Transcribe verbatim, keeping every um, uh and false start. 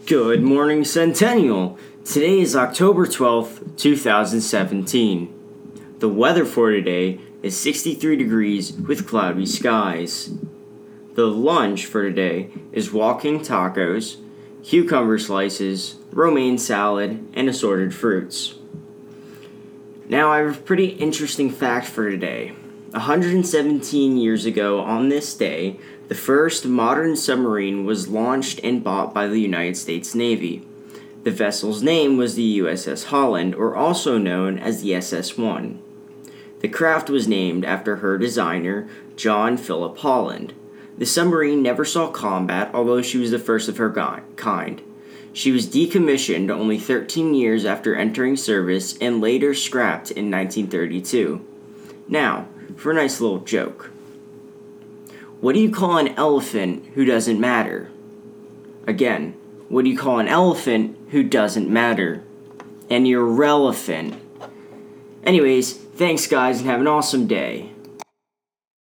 Good morning, Centennial. Today is October twelfth, twenty seventeen. The weather for today is sixty-three degrees with cloudy skies. The lunch for today is walking tacos, cucumber slices, romaine salad, and assorted fruits. Now, I have a pretty interesting fact for today. one hundred seventeen years ago on this day, the first modern submarine was launched and bought by the United States Navy. The vessel's name was the U S S Holland, or also known as the S S one. The craft was named after her designer, John Philip Holland. The submarine never saw combat, although she was the first of her kind. She was decommissioned only thirteen years after entering service and later scrapped in nineteen thirty-two. Now, for a nice little joke. What do you call an elephant who doesn't matter? Again, what do you call an elephant who doesn't matter? An irrelevant. Anyways, thanks guys and have an awesome day.